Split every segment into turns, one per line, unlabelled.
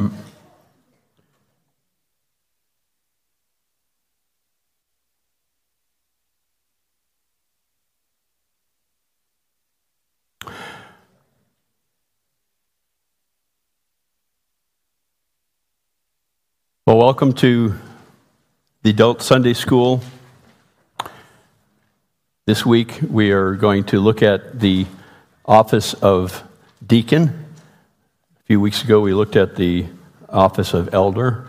Well, welcome to the Adult Sunday School. This week we are going to look at the office of deacon. A few weeks ago we looked at the office of elder.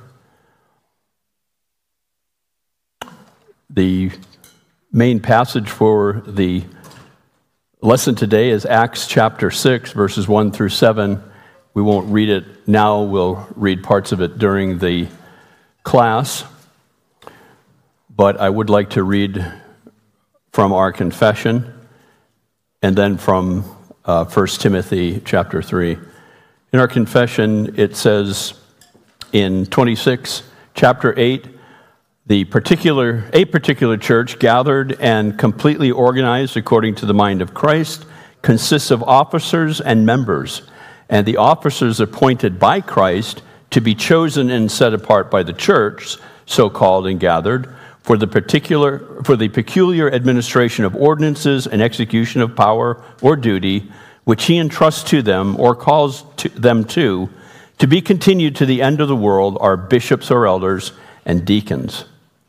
The main passage for the lesson today is Acts chapter 6, verses 1 through 7. We won't read it now. We'll read parts of it during the class, but I would like to read from our confession and then from 1 Timothy chapter 3. In our confession, it says in 26, chapter 8, a particular church gathered and completely organized according to the mind of Christ consists of officers and members, and the officers appointed by Christ to be chosen and set apart by the church, so called and gathered, for the peculiar administration of ordinances and execution of power or duty, which he entrusts to them or calls them to be continued to the end of the world, are bishops or elders and deacons.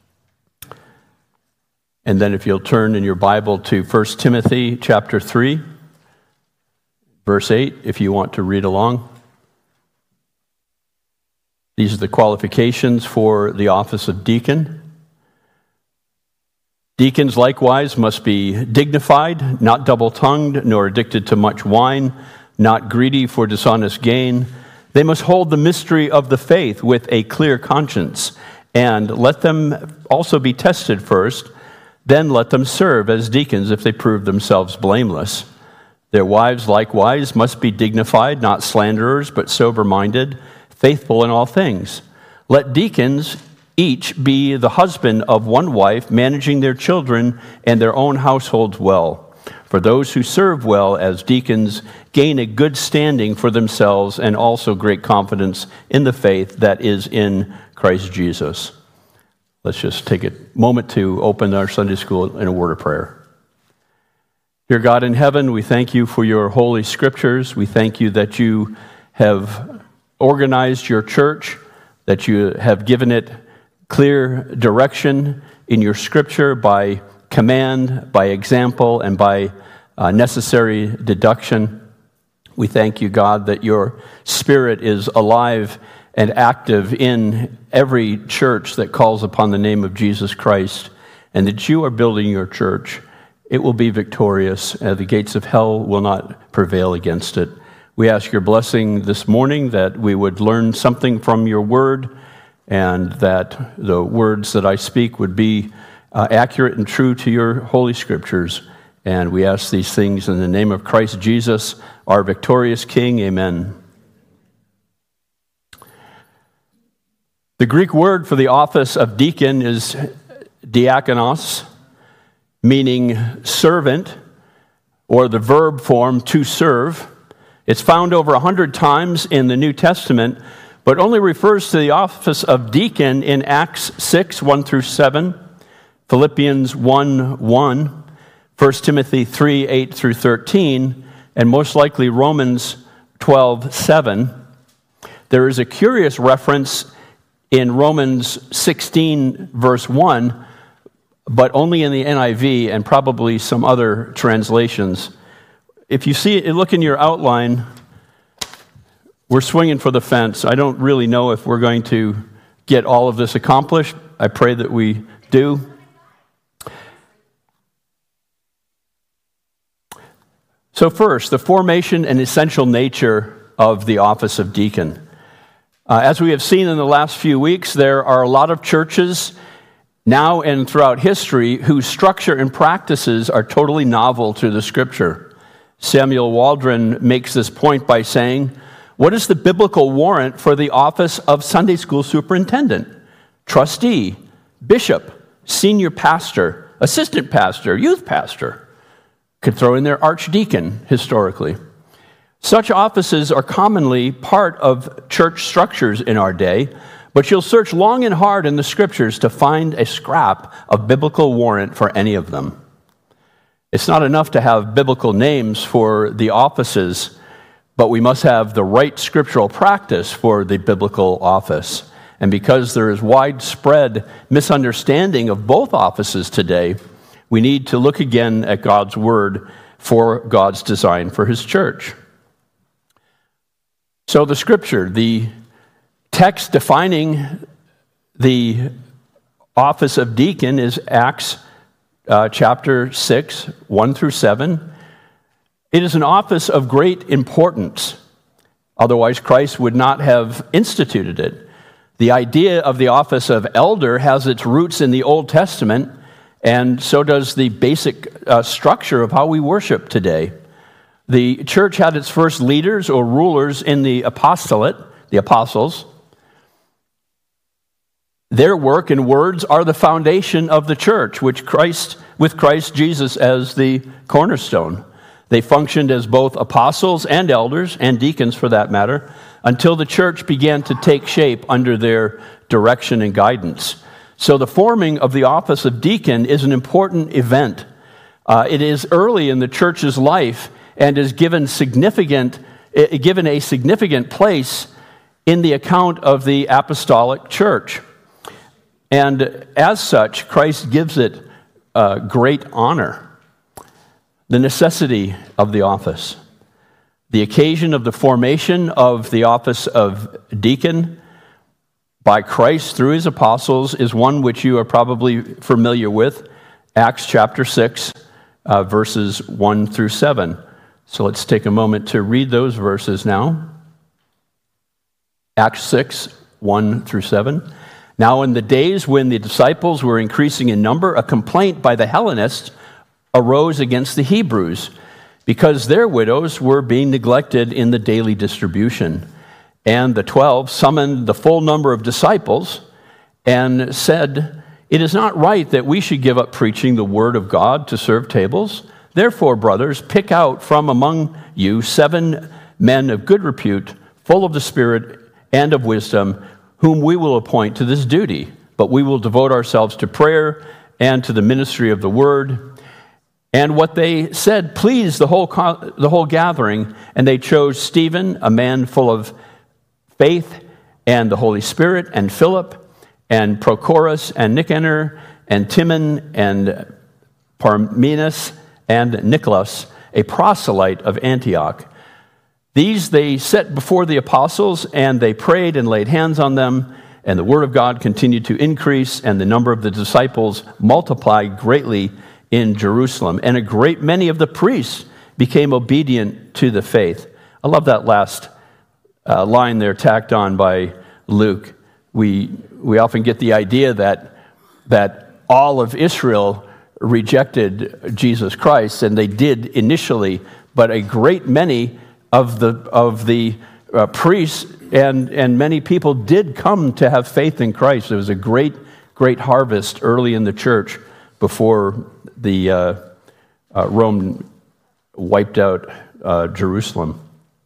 And then if you'll turn in your Bible to 1 Timothy chapter 3, verse 8, if you want to read along. These are the qualifications for the office of deacon. Deacons likewise must be dignified, not double-tongued, nor addicted to much wine, not greedy for dishonest gain. They must hold the mystery of the faith with a clear conscience, and let them also be tested first, then let them serve as deacons if they prove themselves blameless. Their wives likewise must be dignified, not slanderers, but sober-minded, faithful in all things. Let deacons each be the husband of one wife, managing their children and their own households well. For those who serve well as deacons gain a good standing for themselves and also great confidence in the faith that is in Christ Jesus. Let's just take a moment to open our Sunday school in a word of prayer. Dear God in heaven, we thank you for your holy scriptures. We thank you that you have organized your church, that you have given it clear direction in your scripture by command, by example, and by necessary deduction. We thank you, God, that your Spirit is alive and active in every church that calls upon the name of Jesus Christ, and that you are building your church. It will be victorious. The gates of hell will not prevail against it. We ask your blessing this morning, that we would learn something from your word, and that the words that I speak would be accurate and true to your holy scriptures. And we ask these things in the name of Christ Jesus, our victorious King. Amen. The Greek word for the office of deacon is diakonos, meaning servant, or the verb form to serve. It's found over 100 times in the New Testament, but only refers to the office of deacon in Acts 6, 1 through 7, Philippians 1, 1, 1 Timothy 3, 8 through 13, and most likely Romans 12, 7. There is a curious reference in Romans 16, verse 1, but only in the NIV and probably some other translations. If you see it, look in your outline, we're swinging for the fence. I don't really know if we're going to get all of this accomplished. I pray that we do. So first, the formation and essential nature of the office of deacon. As we have seen in the last few weeks, there are a lot of churches now and throughout history whose structure and practices are totally novel to the Scripture. Samuel Waldron makes this point by saying, what is the biblical warrant for the office of Sunday school superintendent, trustee, bishop, senior pastor, assistant pastor, youth pastor? Could throw in there archdeacon historically. Such offices are commonly part of church structures in our day, but you'll search long and hard in the Scriptures to find a scrap of biblical warrant for any of them. It's not enough to have biblical names for the offices, but we must have the right scriptural practice for the biblical office. And because there is widespread misunderstanding of both offices today, we need to look again at God's Word for God's design for His church. So the Scripture, the text defining the office of deacon is Acts chapter 6, 1 through 7. It is an office of great importance. Otherwise, Christ would not have instituted it. The idea of the office of elder has its roots in the Old Testament, and so does the basic structure of how we worship today. The church had its first leaders or rulers in the apostolate, the apostles. Their work and words are the foundation of the church, with Christ Jesus as the cornerstone. They functioned as both apostles and elders, and deacons for that matter, until the church began to take shape under their direction and guidance. So the forming of the office of deacon is an important event. It is early in the church's life and is given a significant place in the account of the apostolic church. And as such, Christ gives it great honor. The necessity of the office. The occasion of the formation of the office of deacon by Christ through his apostles is one which you are probably familiar with, Acts chapter 6, verses 1 through 7. So let's take a moment to read those verses now. Acts 6, 1 through 7. Now in the days when the disciples were increasing in number, a complaint by the Hellenists arose against the Hebrews because their widows were being neglected in the daily distribution. And the 12 summoned the full number of disciples and said, "It is not right that we should give up preaching the word of God to serve tables. Therefore, brothers, pick out from among you 7 men of good repute, full of the Spirit and of wisdom, whom we will appoint to this duty. But we will devote ourselves to prayer and to the ministry of the word." And what they said pleased the whole gathering, and they chose Stephen, a man full of faith and the Holy Spirit, and Philip, and Prochorus, and Nicanor, and Timon, and Parmenas, and Nicholas, a proselyte of Antioch. These they set before the apostles, and they prayed and laid hands on them, and the word of God continued to increase, and the number of the disciples multiplied greatly in Jerusalem. And a great many of the priests became obedient to the faith. I love that last line there tacked on by Luke. We often get the idea that all of Israel rejected Jesus Christ, and they did initially, but a great many of the priests and many people did come to have faith in Christ. There was a great harvest early in the church before the Rome wiped out Jerusalem.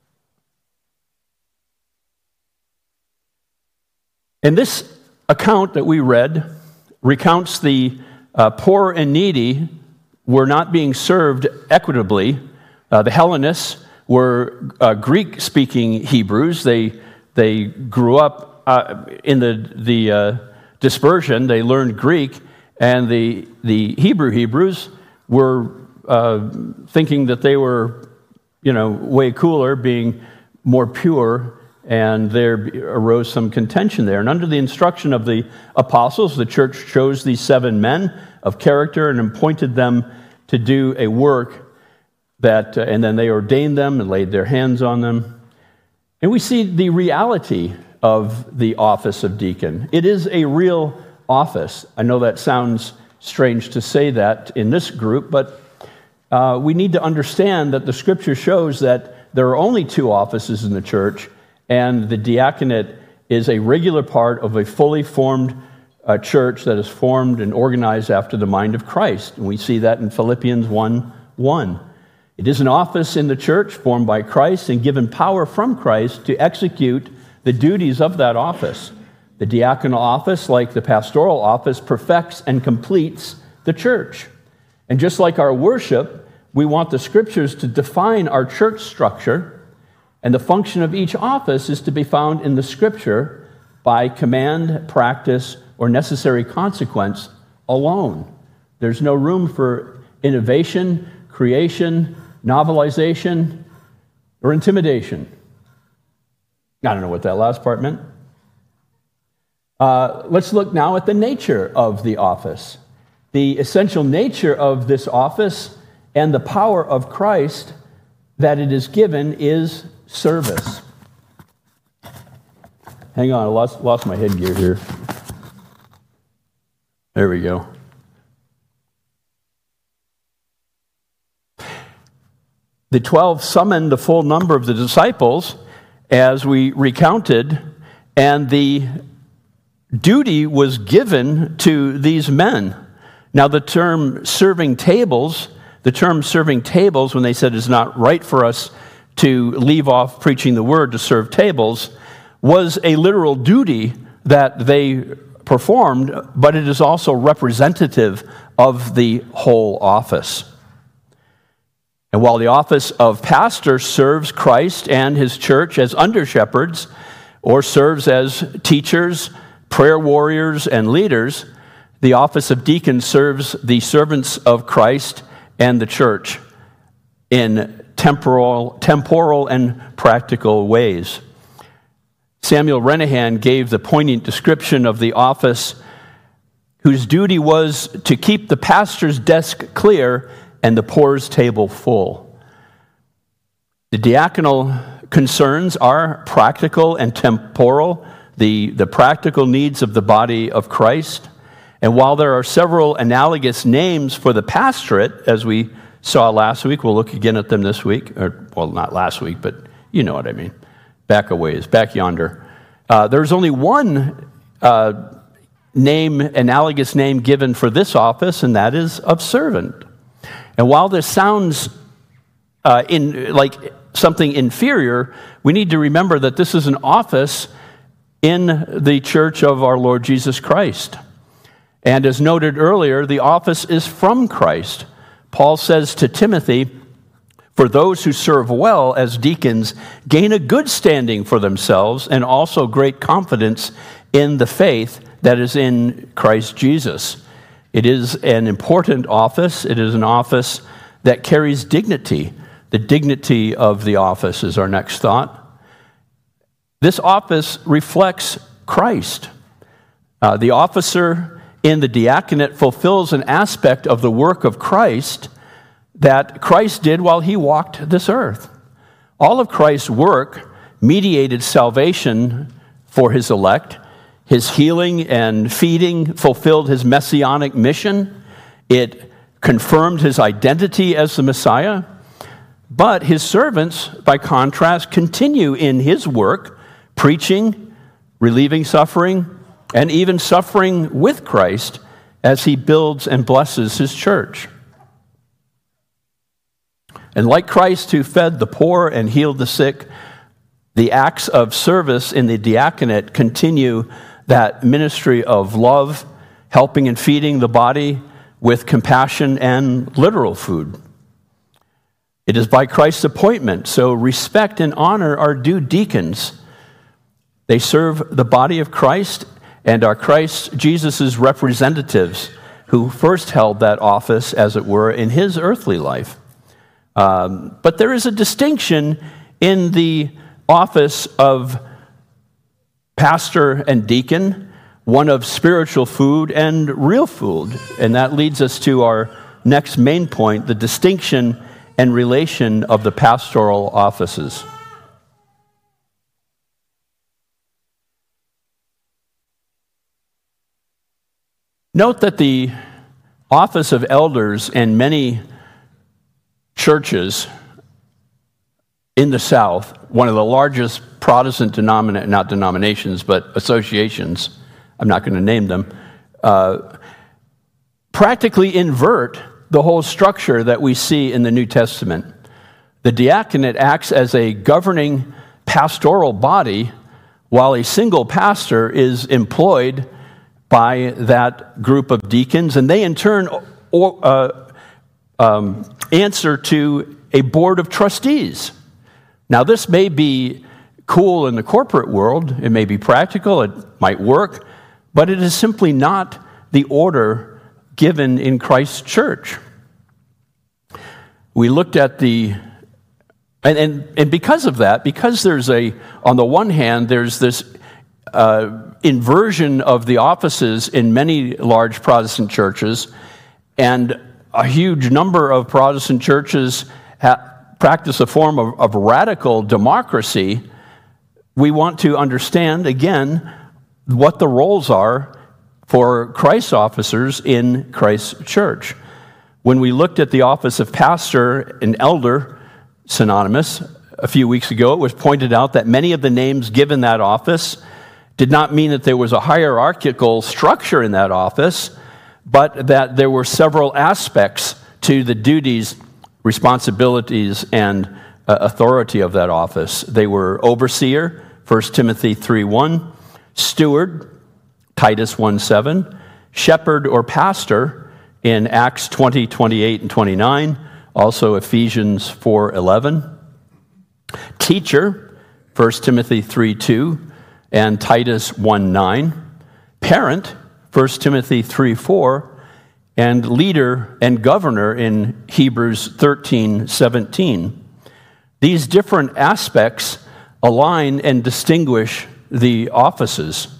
And this account that we read recounts the poor and needy were not being served equitably. The Hellenists were Greek-speaking Hebrews. They grew up in the dispersion. They learned Greek, and the Hebrew Hebrews were thinking that they were, way cooler, being more pure. And there arose some contention there. And under the instruction of the apostles, the church chose these 7 men of character and appointed them to do a work and then they ordained them and laid their hands on them. And we see the reality of the office of deacon. It is a real office. I know that sounds strange to say that in this group, but we need to understand that the Scripture shows that there are only 2 offices in the church, and the diaconate is a regular part of a fully formed church that is formed and organized after the mind of Christ. And we see that in Philippians 1:1. It is an office in the church formed by Christ and given power from Christ to execute the duties of that office. The diaconal office, like the pastoral office, perfects and completes the church. And just like our worship, we want the scriptures to define our church structure, and the function of each office is to be found in the scripture by command, practice, or necessary consequence alone. There's no room for innovation, creation, novelization, or intimidation. I don't know what that last part meant. Let's look now at the nature of the office. The essential nature of this office and the power of Christ that it is given is service. Hang on, I lost my headgear here. There we go. The 12 summoned the full number of the disciples, as we recounted, and the duty was given to these men. Now, the term serving tables, when they said it's not right for us to leave off preaching the word to serve tables, was a literal duty that they performed, but it is also representative of the whole office. And while the office of pastor serves Christ and his church as under-shepherds, or serves as teachers, prayer warriors, and leaders, the office of deacon serves the servants of Christ and the church in temporal and practical ways. Samuel Renahan gave the poignant description of the office whose duty was to keep the pastor's desk clear and the poor's table full. The diaconal concerns are practical and temporal, the practical needs of the body of Christ. And while there are several analogous names for the pastorate, as we saw last week, we'll look again at them this week, not last week, but you know what I mean, back a ways, back yonder. There's only one analogous name given for this office, and that is of servant. And while this sounds like something inferior, we need to remember that this is an office in the church of our Lord Jesus Christ. And as noted earlier, the office is from Christ. Paul says to Timothy, "For those who serve well as deacons gain a good standing for themselves and also great confidence in the faith that is in Christ Jesus." It is an important office. It is an office that carries dignity. The dignity of the office is our next thought. This office reflects Christ. The officer in the diaconate fulfills an aspect of the work of Christ that Christ did while he walked this earth. All of Christ's work mediated salvation for his elect. His healing and feeding fulfilled his messianic mission. It confirmed his identity as the Messiah. But his servants, by contrast, continue in his work, preaching, relieving suffering, and even suffering with Christ as he builds and blesses his church. And like Christ who fed the poor and healed the sick, the acts of service in the diaconate continue that ministry of love, helping and feeding the body with compassion and literal food. It is by Christ's appointment, so respect and honor are due deacons. They serve the body of Christ and are Christ Jesus' representatives who first held that office, as it were, in his earthly life. But there is a distinction in the office of pastor and deacon, one of spiritual food and real food. And that leads us to our next main point, the distinction and relation of the pastoral offices. Note that the office of elders in many churches in the South, one of the largest Protestant not denominations, but associations, I'm not going to name them, practically invert the whole structure that we see in the New Testament. The diaconate acts as a governing pastoral body, while a single pastor is employed by that group of deacons, and they in turn answer to a board of trustees. Now, this may be cool in the corporate world, it may be practical, it might work, but it is simply not the order given in Christ's church. We looked at and because of that, because there's on the one hand, there's this inversion of the offices in many large Protestant churches, and a huge number of Protestant churches practice a form of radical democracy. We want to understand, again, what the roles are for Christ's officers in Christ's church. When we looked at the office of pastor and elder, synonymous, a few weeks ago, it was pointed out that many of the names given that office did not mean that there was a hierarchical structure in that office, but that there were several aspects to the duties, responsibilities, and authority of that office. They were overseer, 1 Timothy 3:1, steward, Titus 1:7, shepherd or pastor in Acts 20:28 and 29, also Ephesians 4:11, teacher, 1 Timothy 3:2 and Titus 1:9, parent, 1 Timothy 3:4, and leader and governor in Hebrews 13:17. These different aspects align and distinguish the offices.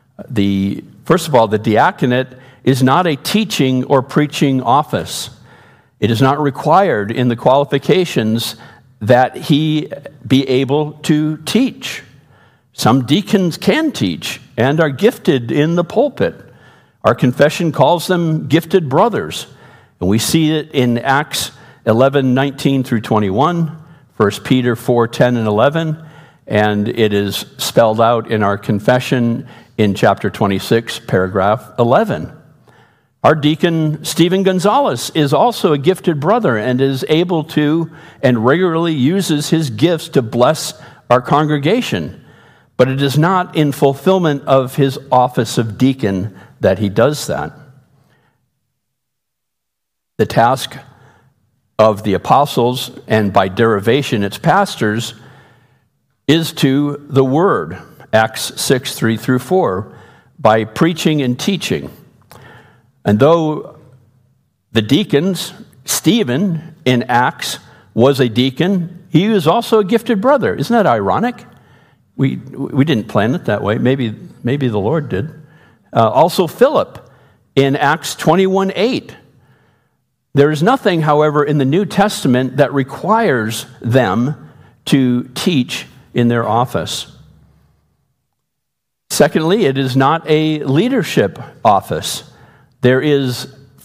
First of all, the diaconate is not a teaching or preaching office. It is not required in the qualifications that he be able to teach. Some deacons can teach and are gifted in the pulpit. Our confession calls them gifted brothers, and we see it in Acts 11:19 through 21, 1 Peter 4:10 and 11, and it is spelled out in our confession in chapter 26, paragraph 11. Our deacon, Stephen Gonzalez, is also a gifted brother and is able to and regularly uses his gifts to bless our congregation. But it is not in fulfillment of his office of deacon that he does that. The task of the apostles, and by derivation its pastors, is to the word, Acts 6:3 through 4, by preaching and teaching. And though the deacons, Stephen in Acts was a deacon, he was also a gifted brother. Isn't that ironic? We didn't plan it that way. Maybe the Lord did. Also Philip in Acts 21:8. There is nothing, however, in the New Testament that requires them to teach in their office. Secondly, it is not a leadership office. There is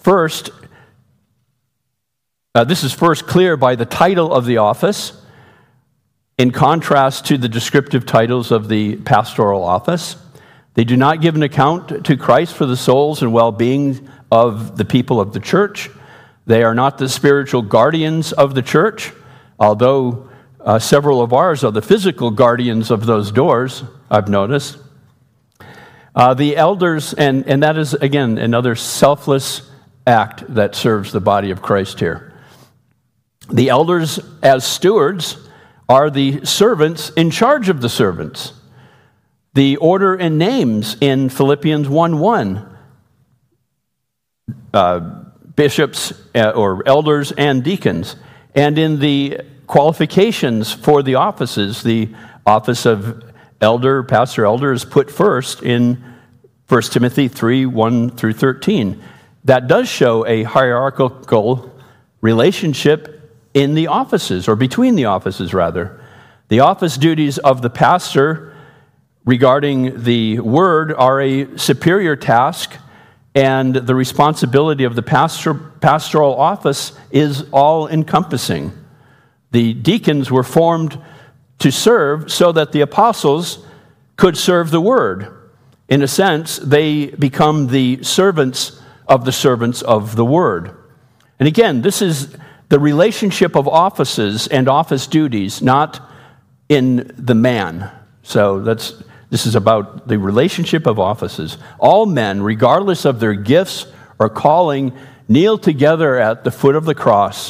this is first clear by the title of the office, in contrast to the descriptive titles of the pastoral office. They do not give an account to Christ for the souls and well-being of the people of the church. They are not the spiritual guardians of the church, although several of ours are the physical guardians of those doors, I've noticed. The elders, and that is, again, another selfless act that serves the body of Christ here. The elders, as stewards, are the servants in charge of the servants. The order and names in Philippians 1:1, bishops or elders and deacons. And in the qualifications for the offices, the office of elder, pastor elder, is put first in 1 Timothy 3:1 through 13. That does show a hierarchical relationship in the offices, or between the offices, rather. The office duties of the pastor regarding the word are a superior task, and the responsibility of the pastoral office is all-encompassing. The deacons were formed to serve so that the apostles could serve the word. In a sense, they become the servants of the word. And again, this is the relationship of offices and office duties, not in the man. So this is about the relationship of offices. All men, regardless of their gifts or calling, kneel together at the foot of the cross.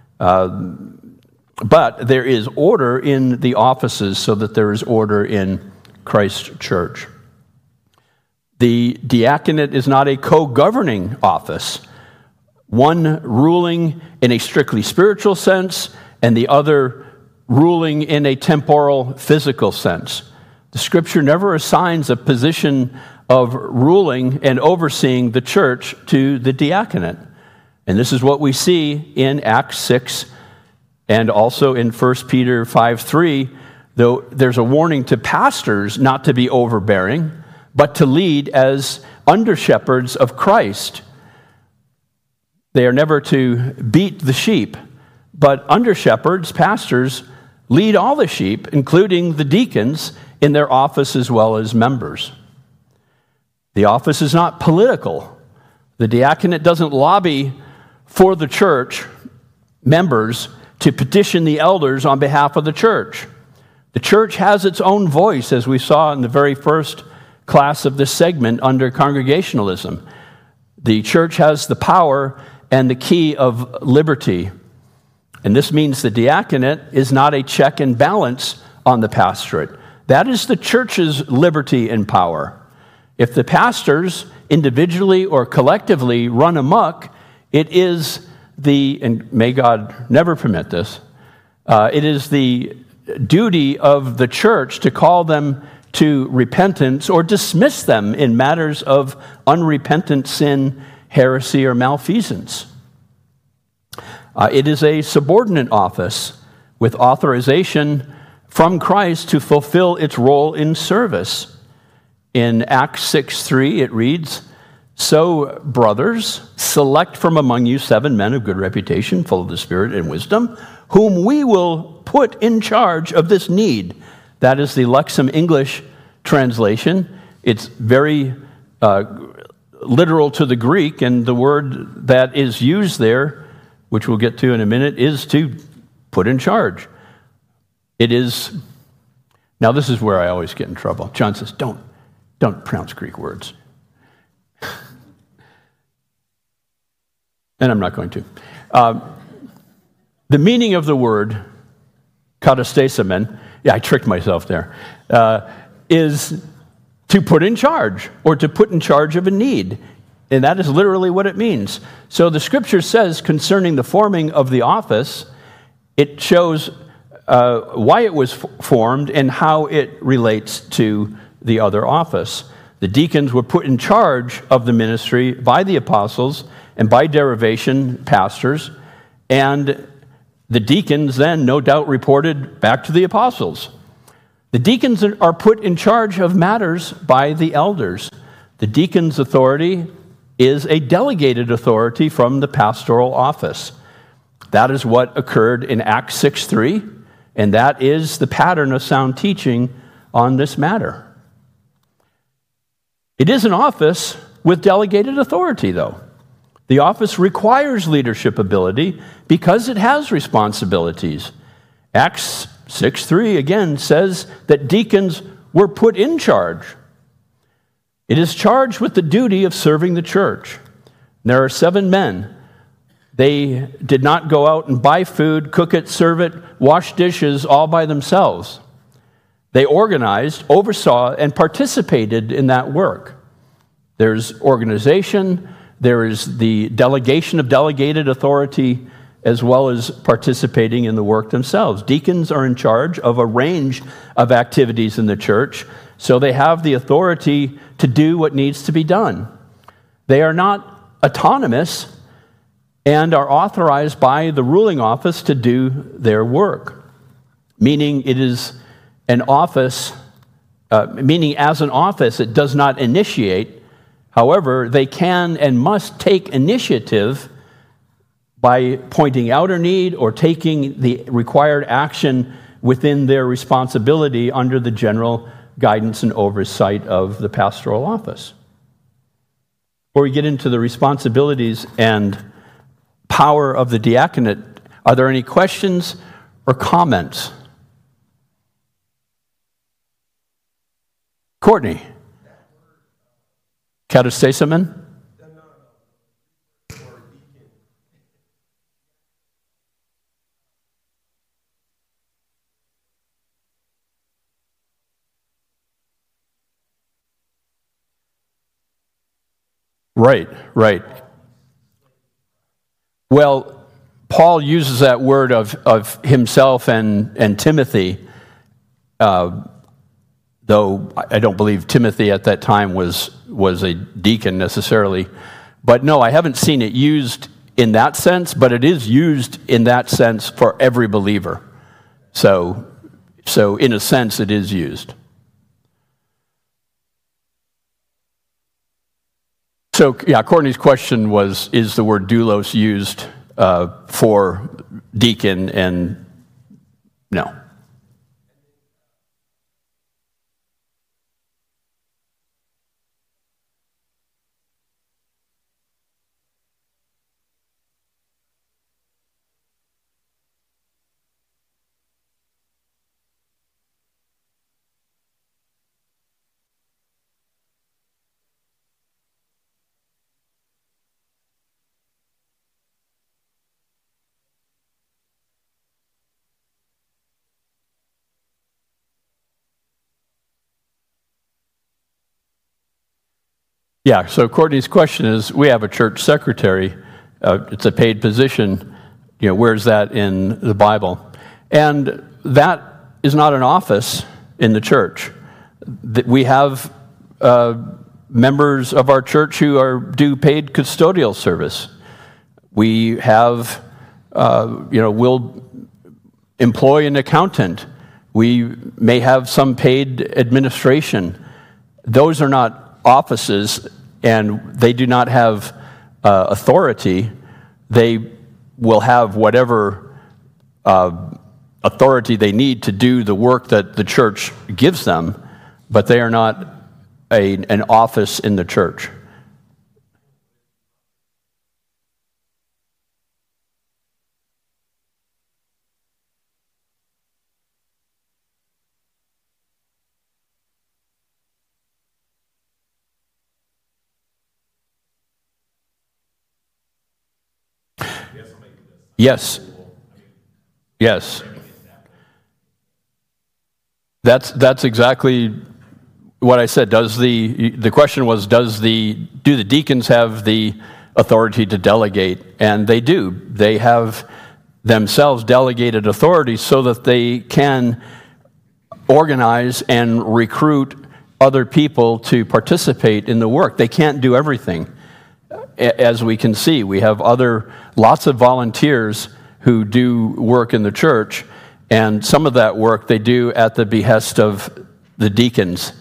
But there is order in the offices so that there is order in Christ's church. The diaconate is not a co-governing office, one ruling in a strictly spiritual sense and the other ruling in a temporal, physical sense. The Scripture never assigns a position of ruling and overseeing the church to the diaconate. And this is what we see in Acts 6 and also in 1 Peter 5:3, though there's a warning to pastors not to be overbearing, but to lead as under-shepherds of Christ. They are never to beat the sheep, but under-shepherds, pastors, lead all the sheep, including the deacons, in their office as well as members. The office is not political. The diaconate doesn't lobby for the church members to petition the elders on behalf of the church. The church has its own voice, as we saw in the very first class of this segment under congregationalism. The church has the power and the key of liberty. And this means the diaconate is not a check and balance on the pastorate. That is the church's liberty and power. If the pastors, individually or collectively, run amok, it is and may God never permit this, it is the duty of the church to call them to repentance or dismiss them in matters of unrepentant sin, heresy, or malfeasance. It is a subordinate office with authorization from Christ to fulfill its role in service. In Acts 6:3, it reads, "So, brothers, select from among you 7 men of good reputation, full of the Spirit and wisdom, whom we will put in charge of this need." That is the Lexham English translation. It's very literal to the Greek, and the word that is used there, which we'll get to in a minute, is to put in charge. It is, now this is where I always get in trouble. John says, don't pronounce Greek words. And I'm not going to. The meaning of the word, katastasemen, I tricked myself there, is to put in charge or to put in charge of a need. And that is literally what it means. So the Scripture says concerning the forming of the office, it shows why it was formed and how it relates to the other office. The deacons were put in charge of the ministry by the apostles and by derivation, pastors, and the deacons then, no doubt, reported back to the apostles. The deacons are put in charge of matters by the elders. The deacon's authority is a delegated authority from the pastoral office. That is what occurred in Acts 6:3, and that is the pattern of sound teaching on this matter. It is an office with delegated authority, though. The office requires leadership ability because it has responsibilities. Acts 6:3 again says that deacons were put in charge. It is charged with the duty of serving the church. There are 7 men. They did not go out and buy food, cook it, serve it, wash dishes all by themselves. They organized, oversaw, and participated in that work. There's organization, there is the delegation of delegated authority, as well as participating in the work themselves. Deacons are in charge of a range of activities in the church, so they have the authority to do what needs to be done. They are not autonomous and are authorized by the ruling office to do their work, meaning it is an office, meaning as an office it does not initiate. However, they can and must take initiative by pointing out a need or taking the required action within their responsibility under the general guidance and oversight of the pastoral office. Before we get into the responsibilities and power of the diaconate, Are there any questions or comments? Courtney. Katastasamen? Right. Well, Paul uses that word of himself and Timothy, though I don't believe Timothy at that time was a deacon necessarily. But no, I haven't seen it used in that sense, but it is used in that sense for every believer. So in a sense, it is used. So, yeah, Courtney's question was, is the word doulos used for deacon? And no. Yeah, so Courtney's question is, we have a church secretary. It's a paid position. Where's that in the Bible? And that is not an office in the church. We have members of our church who do paid custodial service. We have, we'll employ an accountant. We may have some paid administration. Those are not offices, and they do not have authority. They will have whatever authority they need to do the work that the church gives them, but they are not an office in the church. Yes. That's exactly what I said. The question was, do the deacons have the authority to delegate? And they do. They have themselves delegated authority so that they can organize and recruit other people to participate in the work. They can't do everything. As we can see, we have lots of volunteers who do work in the church, and some of that work they do at the behest of the deacons,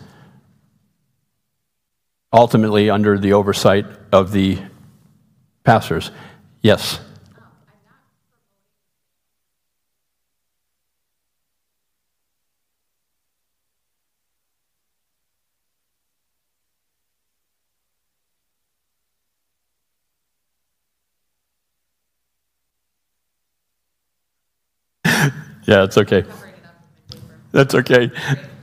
ultimately under the oversight of the pastors. Yes? Yeah, it's okay. That's okay.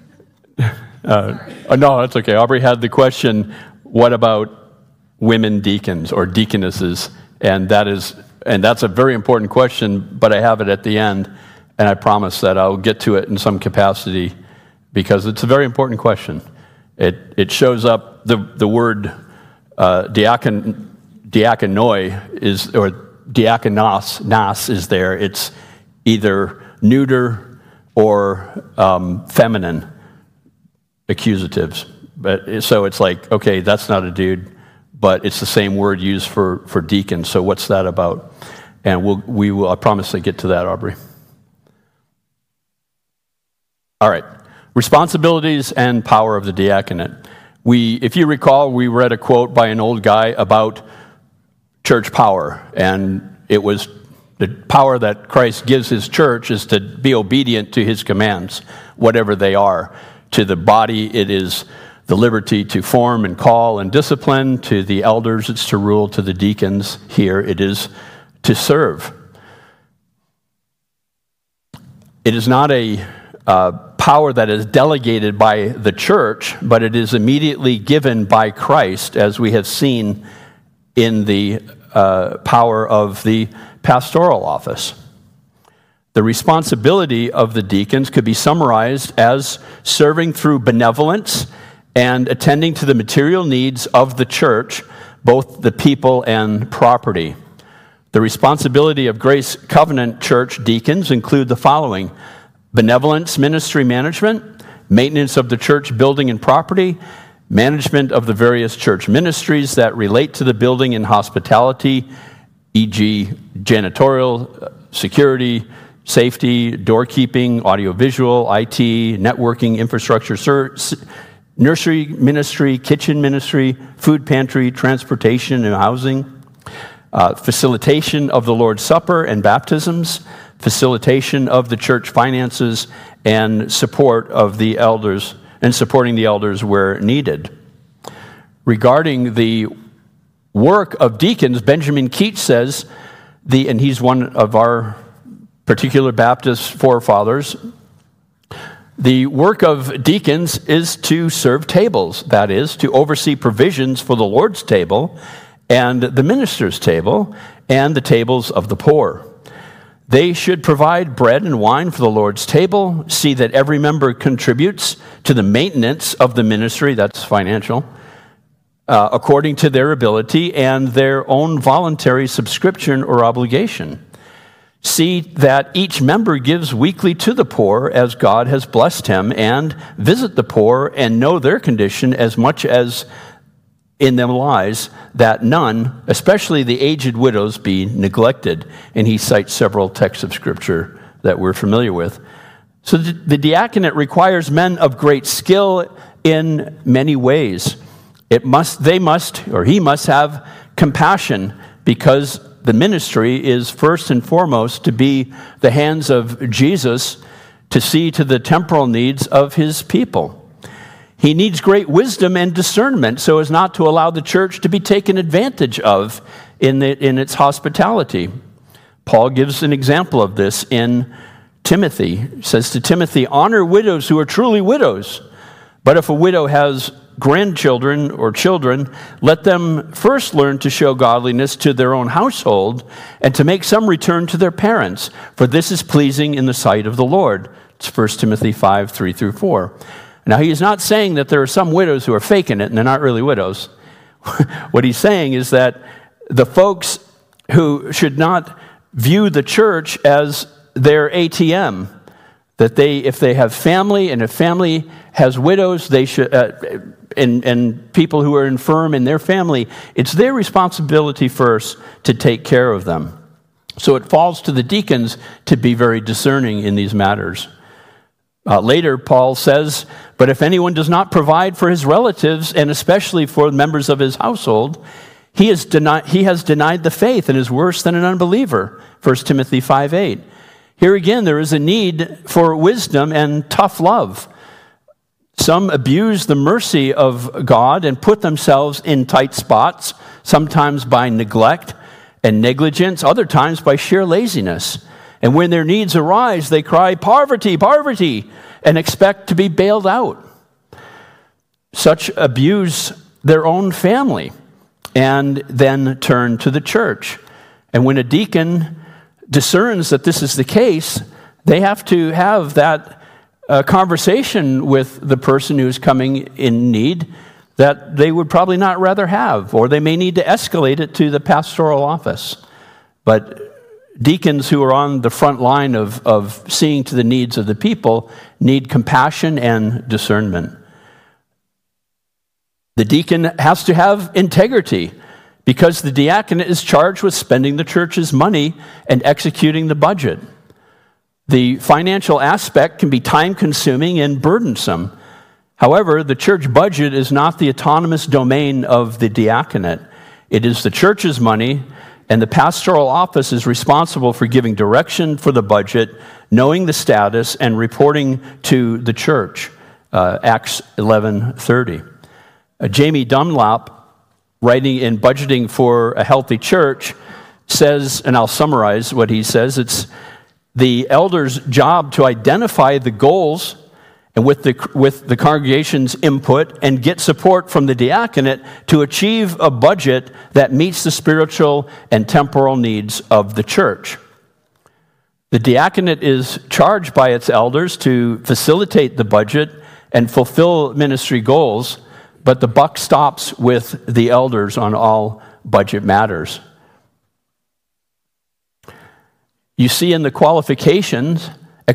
No, that's okay. Aubrey had the question, what about women deacons or deaconesses? And that's a very important question, but I have it at the end, and I promise that I'll get to it in some capacity because it's a very important question. It shows up, the word diakonoi is, or diakonos is there. It's either neuter or feminine accusatives. So it's like, okay, that's not a dude, but it's the same word used for deacon. So what's that about? And we will, I promise to get to that, Aubrey. All right. Responsibilities and power of the diaconate. If you recall, we read a quote by an old guy about church power, and it was the power that Christ gives his church is to be obedient to his commands, whatever they are. To the body, it is the liberty to form and call and discipline. To the elders, it's to rule. To the deacons, here, it is to serve. It is not a power that is delegated by the church, but it is immediately given by Christ, as we have seen in the power of the pastoral office. The responsibility of the deacons could be summarized as serving through benevolence and attending to the material needs of the church, both the people and property. The responsibility of Grace Covenant Church deacons include the following: benevolence ministry management, maintenance of the church building and property, management of the various church ministries that relate to the building and hospitality, e.g. janitorial, security, safety, doorkeeping, audiovisual, IT, networking, infrastructure, nursery ministry, kitchen ministry, food pantry, transportation and housing, facilitation of the Lord's Supper and baptisms, facilitation of the church finances, and support of the elders, and supporting the elders where needed. Regarding the work of deacons, Benjamin Keach says, and he's one of our particular Baptist forefathers, the work of deacons is to serve tables, that is, to oversee provisions for the Lord's table and the minister's table and the tables of the poor. They should provide bread and wine for the Lord's table, see that every member contributes to the maintenance of the ministry, that's financial, according to their ability and their own voluntary subscription or obligation. See that each member gives weekly to the poor as God has blessed him, and visit the poor and know their condition as much as in them lies, that none, especially the aged widows, be neglected. And he cites several texts of Scripture that we're familiar with. So the diaconate requires men of great skill in many ways. He must have compassion, because the ministry is first and foremost to be the hands of Jesus to see to the temporal needs of his people. He needs great wisdom and discernment so as not to allow the church to be taken advantage of in its hospitality. Paul gives an example of this in Timothy. He says to Timothy, "Honor widows who are truly widows. But if a widow has grandchildren or children, let them first learn to show godliness to their own household and to make some return to their parents, for this is pleasing in the sight of the Lord." It's 1 Timothy 5, 3 through 4. Now, he is not saying that there are some widows who are faking it and they're not really widows. What he's saying is that the folks who should not view the church as their ATM, that if they have family, and if family has widows, they should, and people who are infirm in their family, it's their responsibility first to take care of them. So it falls to the deacons to be very discerning in these matters. Later, Paul says, "But if anyone does not provide for his relatives, and especially for members of his household, he has denied the faith and is worse than an unbeliever." 1 Timothy 5:8. Here again, there is a need for wisdom and tough love. Some abuse the mercy of God and put themselves in tight spots, sometimes by neglect and negligence, other times by sheer laziness. And when their needs arise, they cry, "Poverty, poverty," and expect to be bailed out. Such abuse their own family and then turn to the church. And when a deacon discerns that this is the case, they have to have that conversation with the person who's coming in need that they would probably not rather have, or they may need to escalate it to the pastoral office. But deacons who are on the front line of seeing to the needs of the people need compassion and discernment. The deacon has to have integrity, because the diaconate is charged with spending the church's money and executing the budget. The financial aspect can be time-consuming and burdensome. However, the church budget is not the autonomous domain of the diaconate. It is the church's money, and the pastoral office is responsible for giving direction for the budget, knowing the status, and reporting to the church. Acts 11:30. Jamie Dunlop, writing in Budgeting for a Healthy Church, says, and I'll summarize what he says, the elder's job to identify the goals and with the congregation's input and get support from the diaconate to achieve a budget that meets the spiritual and temporal needs of the church. The diaconate is charged by its elders to facilitate the budget and fulfill ministry goals, but the buck stops with the elders on all budget matters. You see in the qualifications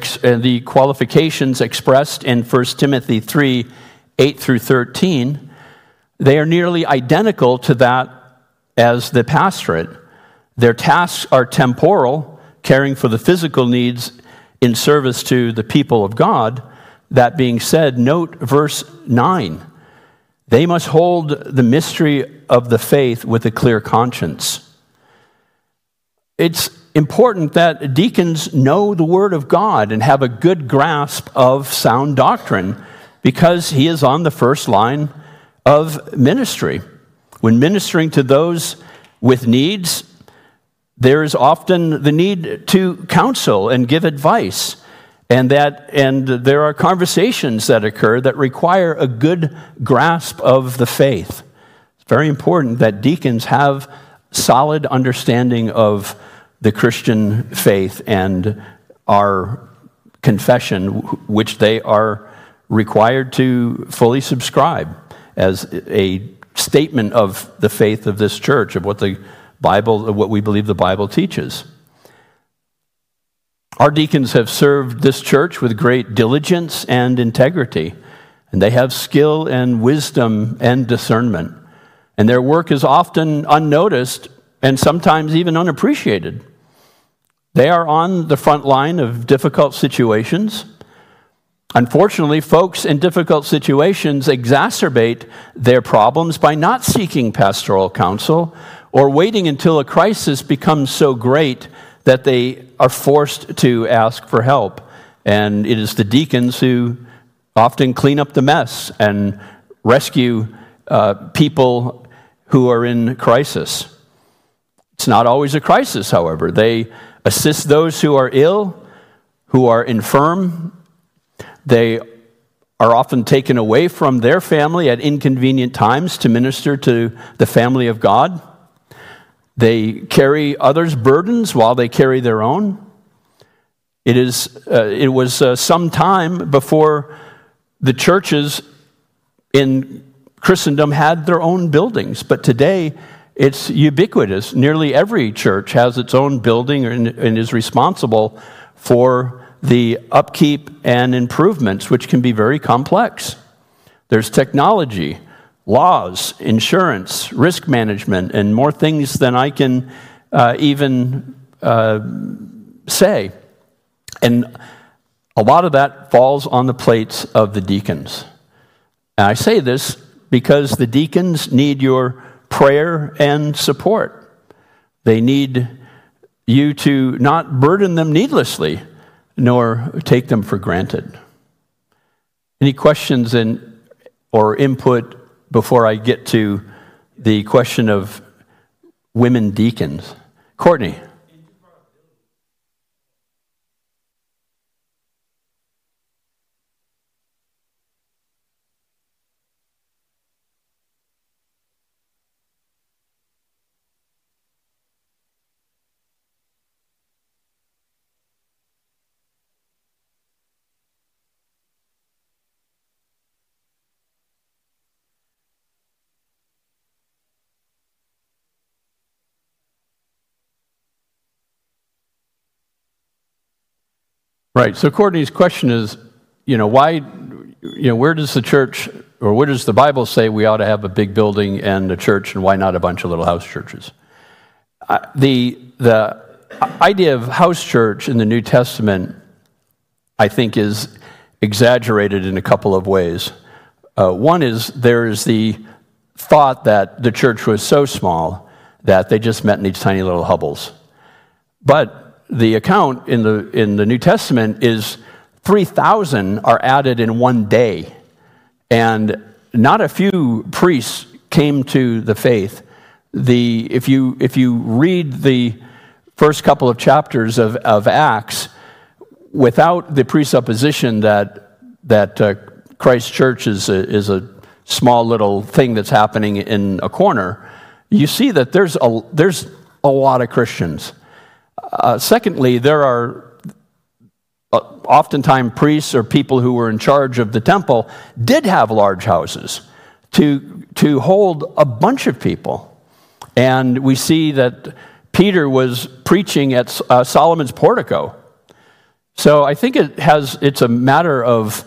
expressed in 1 Timothy 3, 8 through 13, they are nearly identical to that as the pastorate. Their tasks are temporal, caring for the physical needs in service to the people of God. That being said, note verse 9. They must hold the mystery of the faith with a clear conscience. It's important that deacons know the Word of God and have a good grasp of sound doctrine because he is on the first line of ministry. When ministering to those with needs, there is often the need to counsel and give advice, and there are conversations that occur that require a good grasp of the faith. It's very important that deacons have solid understanding of the Christian faith and our confession, which they are required to fully subscribe as a statement of the faith of this church, of what we believe the Bible teaches. Our deacons have served this church with great diligence and integrity, and they have skill and wisdom and discernment, and their work is often unnoticed and sometimes even unappreciated. They are on the front line of difficult situations. Unfortunately, folks in difficult situations exacerbate their problems by not seeking pastoral counsel or waiting until a crisis becomes so great that they are forced to ask for help. And it is the deacons who often clean up the mess and rescue people who are in crisis. It's not always a crisis, however. They assist those who are ill, who are infirm. They are often taken away from their family at inconvenient times to minister to the family of God. They carry others' burdens while they carry their own. It was some time before the churches in Christendom had their own buildings, but today it's ubiquitous. Nearly every church has its own building and is responsible for the upkeep and improvements, which can be very complex. There's technology, laws, insurance, risk management, and more things than I can even say. And a lot of that falls on the plates of the deacons. And I say this because the deacons need your prayer and support. They need you to not burden them needlessly, nor take them for granted. Any questions or input before I get to the question of women deacons? Courtney. Right. So Courtney's question is, why, where does the church, or where does the Bible say we ought to have a big building and a church, and why not a bunch of little house churches? The idea of house church in the New Testament, I think, is exaggerated in a couple of ways. One is there is the thought that the church was so small that they just met in these tiny little hovels. But the account in the New Testament is 3,000 are added in one day, and not a few priests came to the faith. If you read the first couple of chapters of Acts, without the presupposition that Christ Church is a small little thing that's happening in a corner, you see that there's a lot of Christians. Secondly, there are oftentimes priests or people who were in charge of the temple did have large houses to hold a bunch of people. And we see that Peter was preaching at Solomon's portico. So I think it's a matter of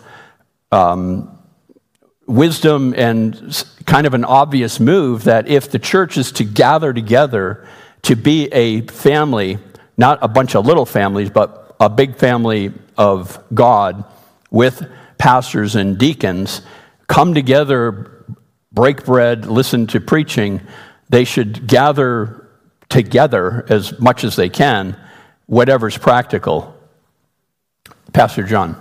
wisdom and kind of an obvious move that if the church is to gather together to be a family, not a bunch of little families, but a big family of God with pastors and deacons, come together, break bread, listen to preaching, they should gather together as much as they can, whatever's practical. Pastor John.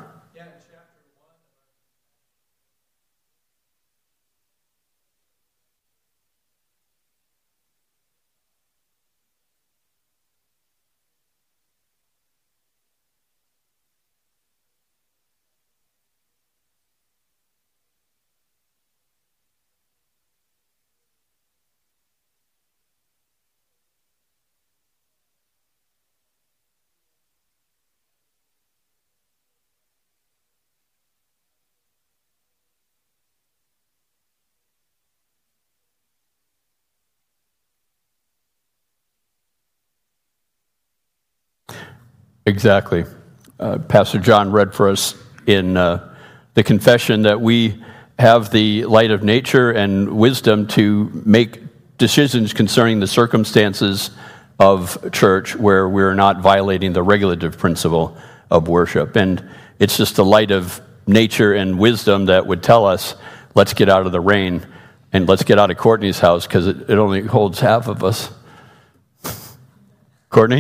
Exactly. Pastor John read for us in the confession that we have the light of nature and wisdom to make decisions concerning the circumstances of church where we're not violating the regulative principle of worship. And it's just the light of nature and wisdom that would tell us, let's get out of the rain and let's get out of Courtney's house because it only holds half of us. Courtney?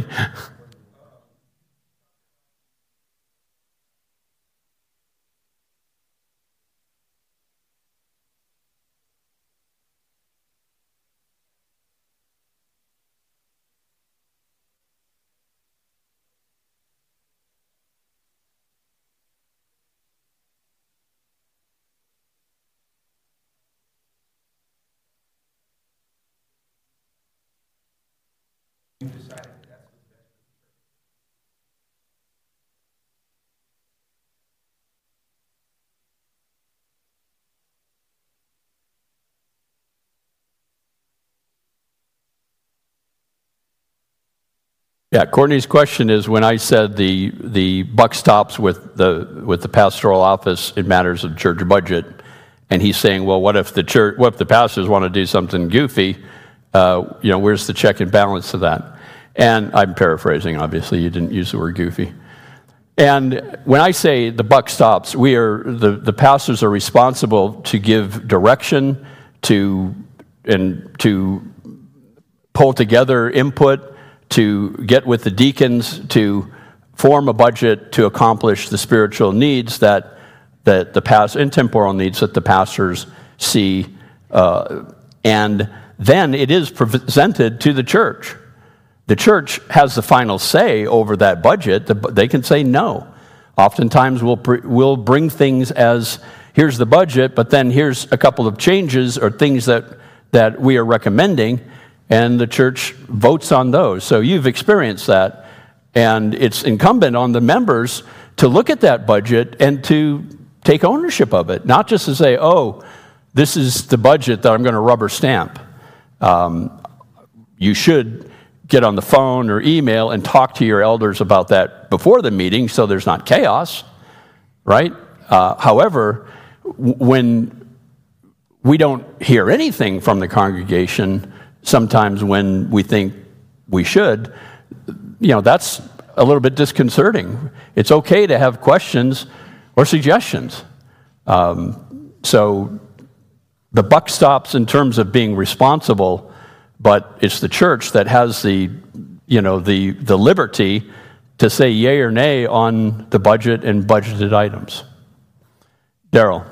Yeah, Courtney's question is when I said the buck stops with the pastoral office in matters of church budget, and he's saying, well, what if the pastors want to do something goofy? Where's the check and balance to that? And I'm paraphrasing, obviously, you didn't use the word goofy. And when I say the buck stops, the pastors are responsible to give direction, to pull together input, to get with the deacons, to form a budget to accomplish the spiritual needs that the past and temporal needs that the pastors see, and then it is presented to the church. The church has the final say over that budget. They can say no. Oftentimes we'll bring things as, here's the budget, but then here's a couple of changes or things that we are recommending, and the church votes on those. So you've experienced that, and it's incumbent on the members to look at that budget and to take ownership of it, not just to say, oh, this is the budget that I'm going to rubber stamp. You should get on the phone or email and talk to your elders about that before the meeting so there's not chaos, right? However, when we don't hear anything from the congregation, sometimes when we think we should, that's a little bit disconcerting. It's okay to have questions or suggestions. So the buck stops in terms of being responsible, but it's the church that has the liberty to say yay or nay on the budget and budgeted items. Daryl.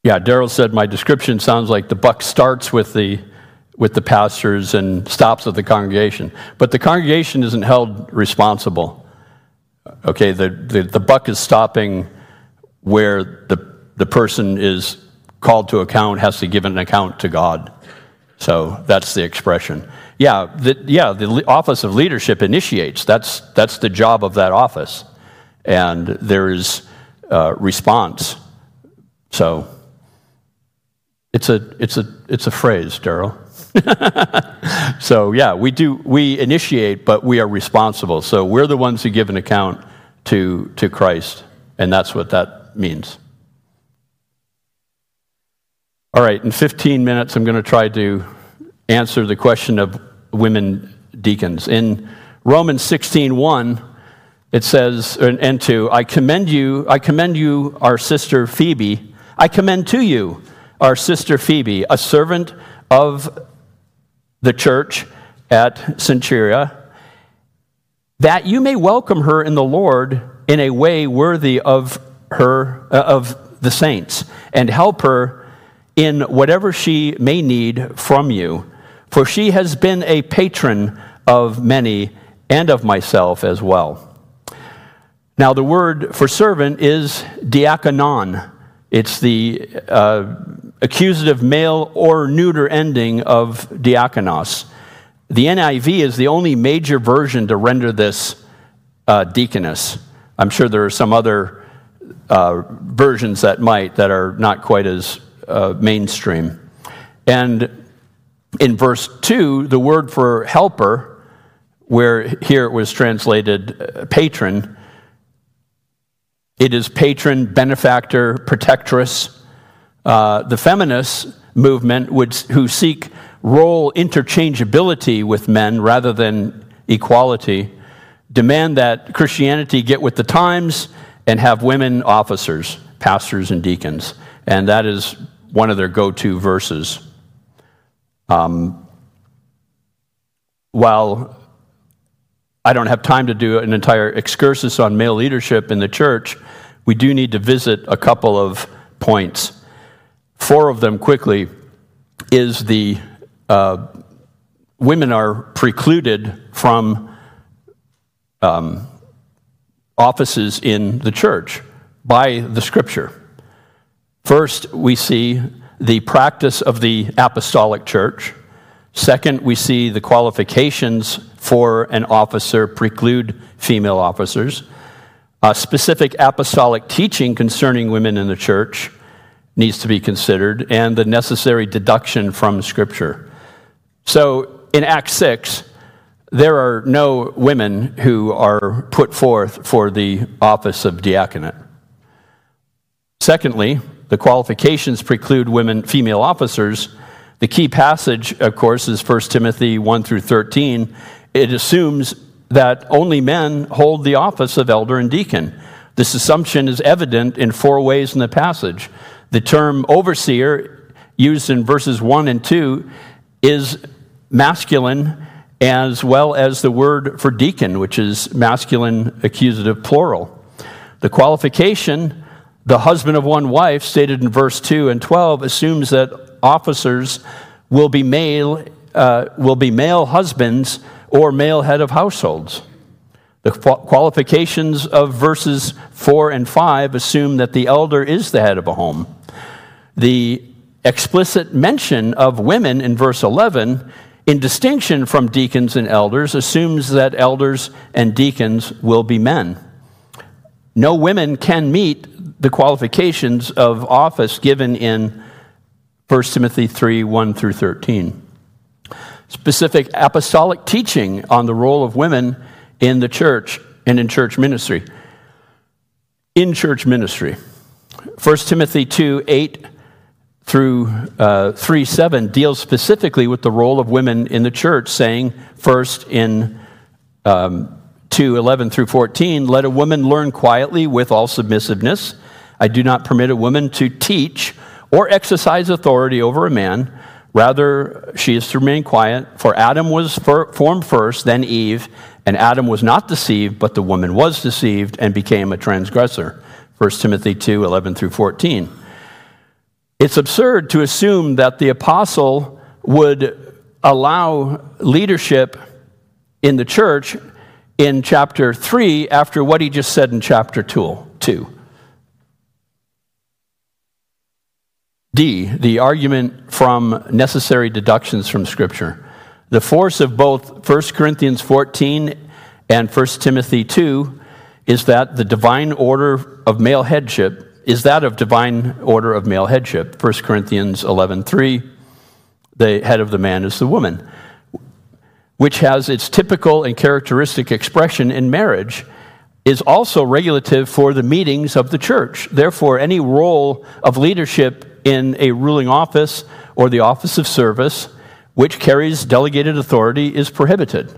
Yeah, Daryl said my description sounds like the buck starts with the pastors and stops with the congregation. But the congregation isn't held responsible. Okay, the buck is stopping where the person is called to account, has to give an account to God. So that's the expression. The office of leadership initiates. That's the job of that office. And there is response. So it's a phrase, Daryl. So we initiate, but we are responsible. So we're the ones who give an account to Christ, and that's what that means. All right, in 15 minutes, I'm going to try to answer the question of women deacons. In Romans 16:1, it says, and 2, I commend you, our sister Phoebe. I commend to you our sister Phoebe, a servant of the church at Cenchrea, that you may welcome her in the Lord in a way worthy of her, of the saints, and help her in whatever she may need from you. For she has been a patron of many and of myself as well. Now, the word for servant is diakonon. It's the accusative male or neuter ending of diakonos. The NIV is the only major version to render this deaconess. I'm sure there are some other versions that are not quite as mainstream. And in verse 2, the word for helper, where here it was translated patron, it is patron, benefactor, protectress. The feminist movement who seek role interchangeability with men rather than equality demand that Christianity get with the times and have women officers, pastors and deacons. And that is one of their go-to verses. While I don't have time to do an entire excursus on male leadership in the church, we do need to visit a couple of points. 4 of them quickly is the women are precluded from offices in the church by the Scripture. First, we see the practice of the apostolic church. Second, we see the qualifications for an officer preclude female officers. Specific apostolic teaching concerning women in the church needs to be considered, and the necessary deduction from Scripture. So in Acts 6, there are no women who are put forth for the office of diaconate. Secondly, the qualifications preclude female officers. The key passage, of course, is 1 Timothy 1 through 13. It assumes that only men hold the office of elder and deacon. This assumption is evident in 4 ways in the passage. The term overseer, used in verses 1 and 2, is masculine, as well as the word for deacon, which is masculine accusative plural. The qualification, the husband of one wife, stated in verse 2 and 12, assumes that officers will be male husbands or male head of households. The qualifications of verses 4 and 5 assume that the elder is the head of a home. The explicit mention of women in verse 11, in distinction from deacons and elders, assumes that elders and deacons will be men. No women can meet the qualifications of office given in 1 Timothy 3, 1 through 13. Specific apostolic teaching on the role of women in the church and in church ministry. In church ministry. 1 Timothy 2, 8 through 3, 7 deals specifically with the role of women in the church, saying first in 2, 11 through 14, let a woman learn quietly with all submissiveness. I do not permit a woman to teach or exercise authority over a man. Rather, she is to remain quiet, for Adam was formed first, then Eve, and Adam was not deceived, but the woman was deceived and became a transgressor. 1 Timothy 2, 11 through 14. It's absurd to assume that the apostle would allow leadership in the church in chapter 3 after what he just said in chapter 2. D, the argument from necessary deductions from Scripture. The force of both 1 Corinthians 14 and 1 Timothy 2 is that the divine order of male headship is that of divine order of male headship. 1 Corinthians 11:3, the head of the man is the woman, which has its typical and characteristic expression in marriage, is also regulative for the meetings of the church. Therefore, any role of leadership in a ruling office or the office of service which carries delegated authority is prohibited.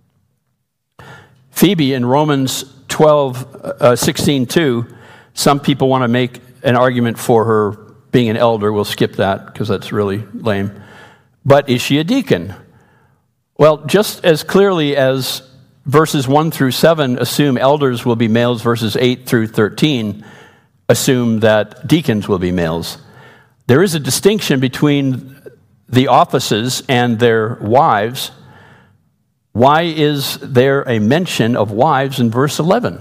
Phoebe in Romans 16:2, some people want to make an argument for her being an elder. We'll skip that because that's really lame. But is she a deacon? Well, just as clearly as verses 1 through 7 assume elders will be males, verses 8 through 13 assume that deacons will be males. There is a distinction between the offices and their wives. Why is there a mention of wives in verse 11?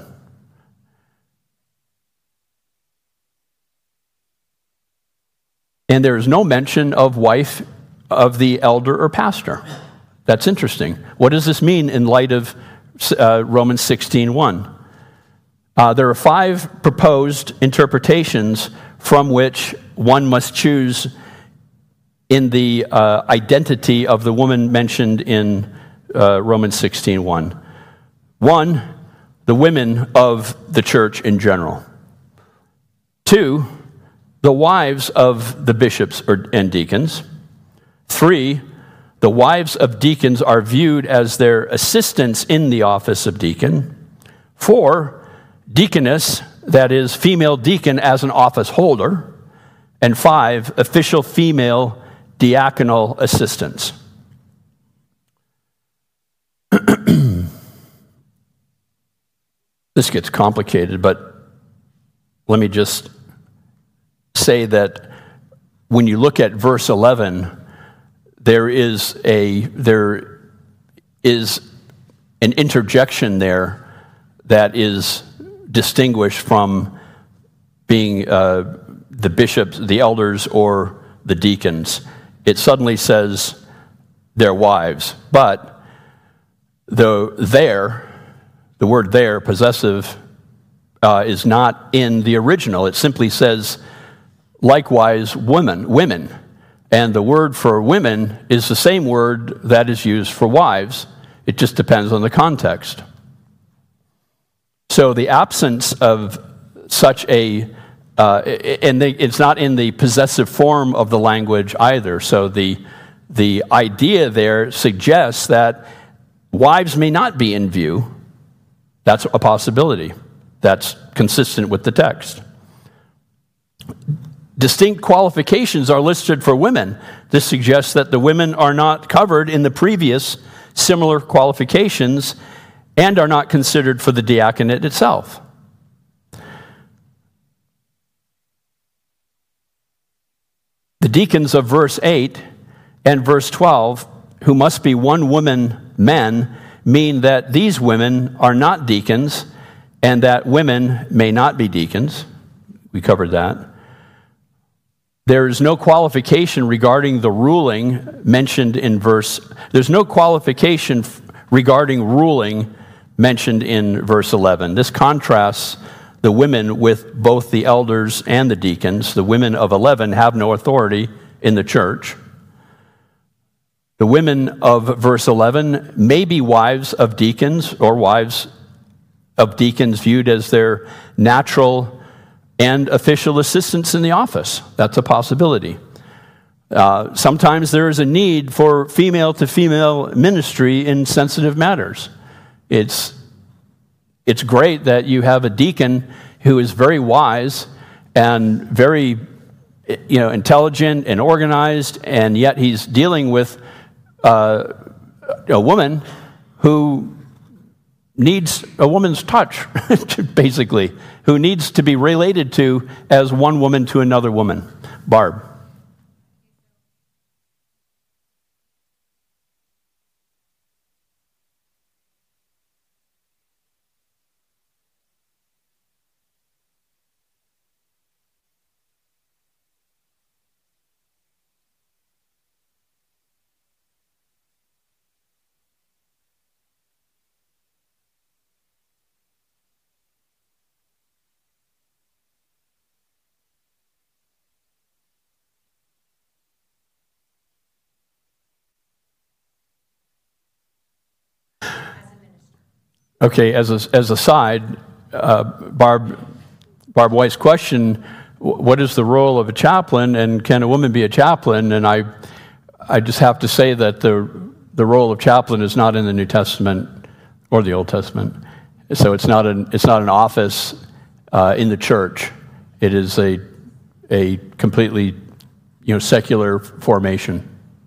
And there is no mention of wife of the elder or pastor. That's interesting. What does this mean in light of Romans 16:1? There are 5 proposed interpretations from which one must choose in the identity of the woman mentioned in Romans 16:1. 1, the women of the church in general. 2, the wives of the bishops and deacons. 3, the wives of deacons are viewed as their assistants in the office of deacon. 4, deaconess, that is, female deacon as an office holder. And 5, official female diaconal assistants. This gets complicated, but let me just say that when you look at verse 11, there is an interjection there that is distinguished from being the bishops, the elders, or the deacons. It suddenly says their wives, but the word there, possessive, is not in the original. It simply says, likewise, women. And the word for women is the same word that is used for wives. It just depends on the context. So the absence of such it's not in the possessive form of the language either. So the idea there suggests that wives may not be in view. That's a possibility. That's consistent with the text. Distinct qualifications are listed for women. This suggests that the women are not covered in the previous similar qualifications and are not considered for the diaconate itself. The deacons of verse 8 and verse 12, who must be one woman men, mean that these women are not deacons and that women may not be deacons. We covered that. There is no qualification regarding the ruling mentioned in there's no qualification regarding ruling mentioned in verse 11. This contrasts the women with both the elders and the deacons. The women of 11 have no authority in the church. The women of verse 11 may be wives of deacons or wives of deacons viewed as their natural and official assistants in the office. That's a possibility. Sometimes there is a need for female-to-female ministry in sensitive matters. It's great that you have a deacon who is very wise and very intelligent and organized, and yet he's dealing with a woman who needs a woman's touch, basically, who needs to be related to as one woman to another woman. Barb. Okay, as a side, Barb White's question, what is the role of a chaplain, and can a woman be a chaplain? And I just have to say that the role of chaplain is not in the New Testament or the Old Testament. So it's not an office in the church. It is a completely secular formation.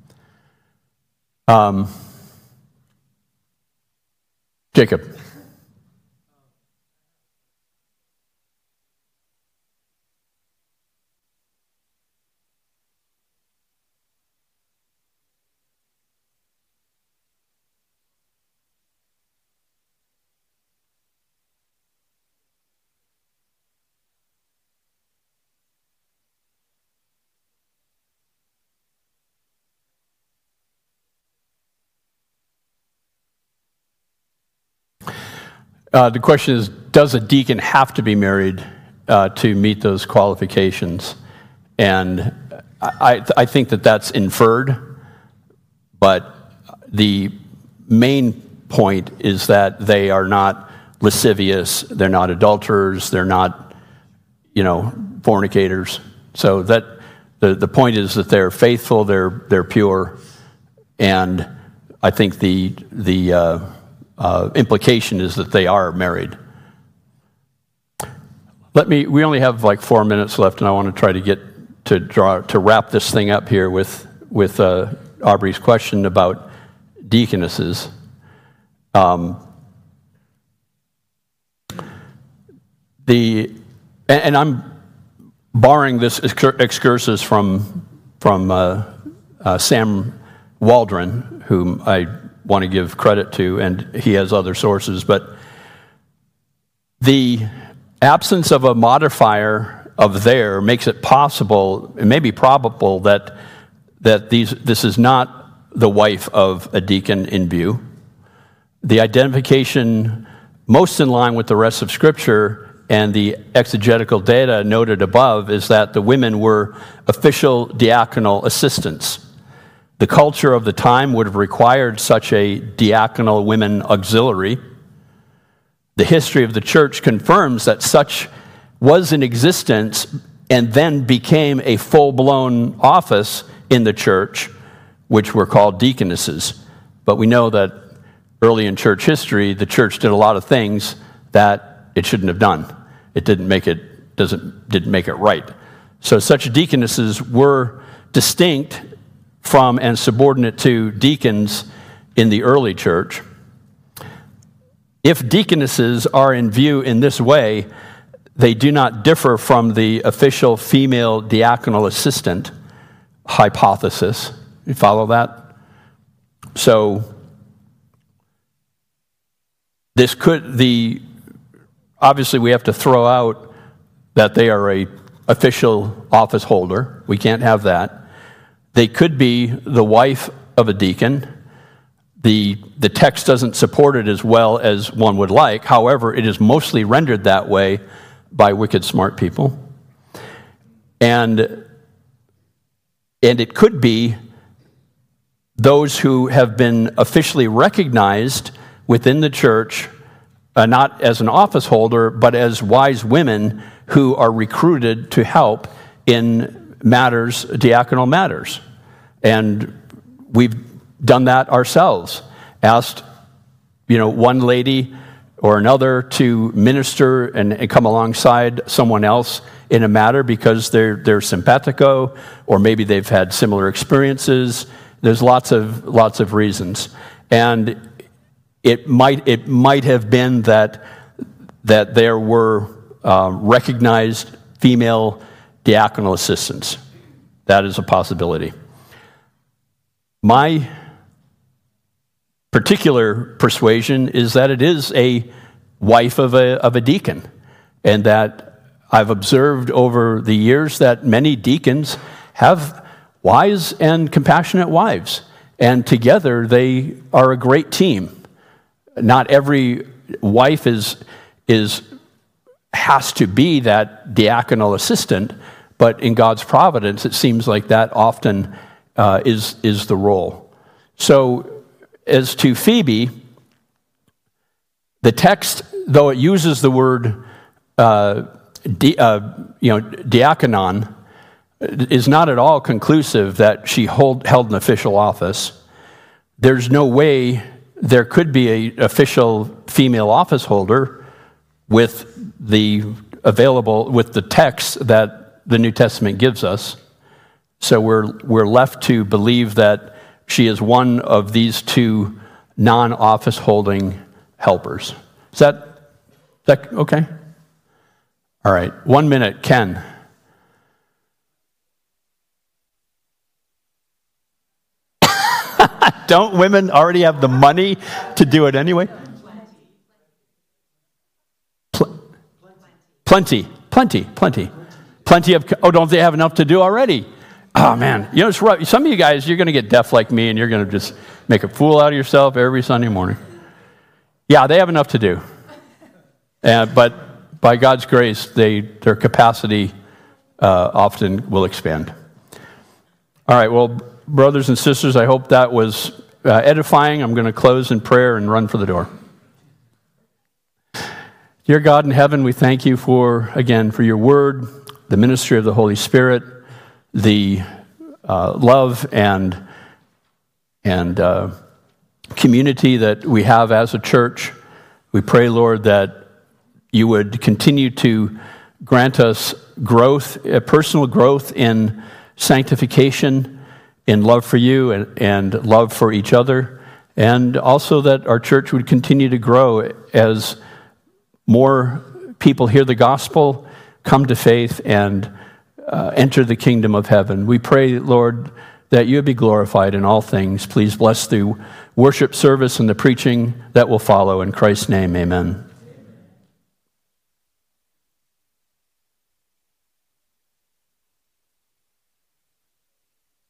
Jacob. The question is, does a deacon have to be married to meet those qualifications? And I think that that's inferred, but the main point is that they are not lascivious, they're not adulterers, they're not, fornicators. So that the point is that they're faithful, they're pure, and I think the implication is that they are married. We only have like 4 minutes left, and I want to try to wrap this thing up here with Aubrey's question about deaconesses. And I'm borrowing this excursus from Sam Waldron, whom I want to give credit to, and he has other sources, but the absence of a modifier of there makes it possible, it may be probable that this is not the wife of a deacon in view. The identification most in line with the rest of Scripture and the exegetical data noted above is that the women were official diaconal assistants. The culture of the time would have required such a diaconal women auxiliary. The history of the church confirms that such was in existence and then became a full-blown office in the church, which were called deaconesses. But we know that early in church history, the church did a lot of things that it shouldn't have done. It didn't make it right. So such deaconesses were distinct from and subordinate to deacons in the early church. If deaconesses are in view in this way, they do not differ from the official female diaconal assistant hypothesis. You follow that? So obviously we have to throw out that they are a official office holder. We can't have that. They could be the wife of a deacon. The text doesn't support it as well as one would like. However, it is mostly rendered that way by wicked smart people. And it could be those who have been officially recognized within the church, not as an office holder, but as wise women who are recruited to help in diaconal matters. And we've done that ourselves. Asked, one lady or another to minister and come alongside someone else in a matter because they're simpatico, or maybe they've had similar experiences. There's lots of reasons. And it might have been that there were recognized female diaconal assistants. That is a possibility. My particular persuasion is that it is a wife of a deacon, and that I've observed over the years that many deacons have wise and compassionate wives, and together they are a great team. Not every wife has to be that diaconal assistant, but in God's providence, it seems like that often is the role. So, as to Phoebe, The text, though it uses the word diakonon, is not at all conclusive that she held an official office. There's no way there could be an official female office holder with the text that the New Testament gives us. So we're left to believe that she is one of these two non-office holding helpers. Is that okay? All right, 1 minute, Ken. Don't women already have the money to do it anyway? Plenty of, don't they have enough to do already? Oh man, it's rough. Some of you guys, you're going to get deaf like me and you're going to just make a fool out of yourself every Sunday morning. Yeah, they have enough to do. But by God's grace, their capacity often will expand. All right, well, brothers and sisters, I hope that was edifying. I'm going to close in prayer and run for the door. Dear God in heaven, we thank you for your word, the ministry of the Holy Spirit, the love and community that we have as a church. We pray, Lord, that you would continue to grant us growth, personal growth in sanctification, in love for you and love for each other, and also that our church would continue to grow as more people hear the gospel, come to faith, and enter the kingdom of heaven. We pray, Lord, that you would be glorified in all things. Please bless the worship service and the preaching that will follow. In Christ's name, amen.